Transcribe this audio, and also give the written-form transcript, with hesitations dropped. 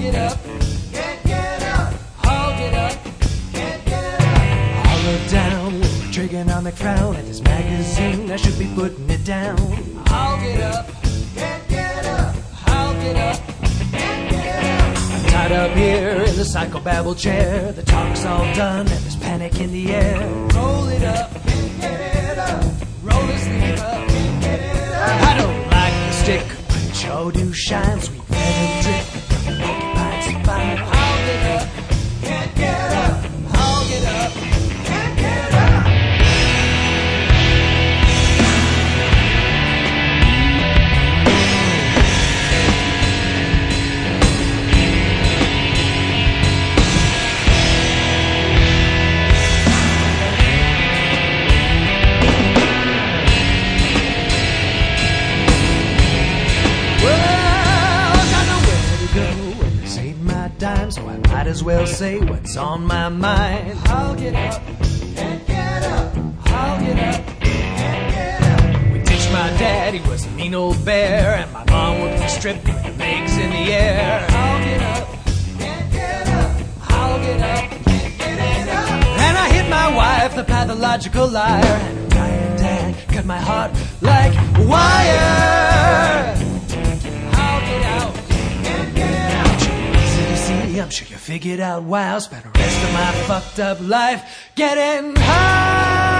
get up, can't get up. I'll get up, can't get up. I'll look down with my trigonomic frown at this magazine. I should be putting it down. I'll get up, can't get up. I'll get up, can't get up. I'm tied up here in the psychobabble chair. The talk's all done and there's panic in the air. Roll it up, can't get it up. Roll the sleeve up, can't get it up. I don't like the stick, but it sure do shine. Sweet red and drip from the porcupine spine. I'll get up, can't get up. I'll get up, can't get up. So I might as well say what's on my mind. I'll get up, can't get up. I'll get up, can't get up. We ditched my dad, he was a mean old bear, and my mom worked the strip with her legs in the air. I'll get up, can't get up. I'll get up, can't get it up. And I hit my wife, the pathological liar, and her dying dad cut my heart like wire. I'll get out, can't get out. I'm sure you figured out why I'll spend the rest of my fucked up life getting high.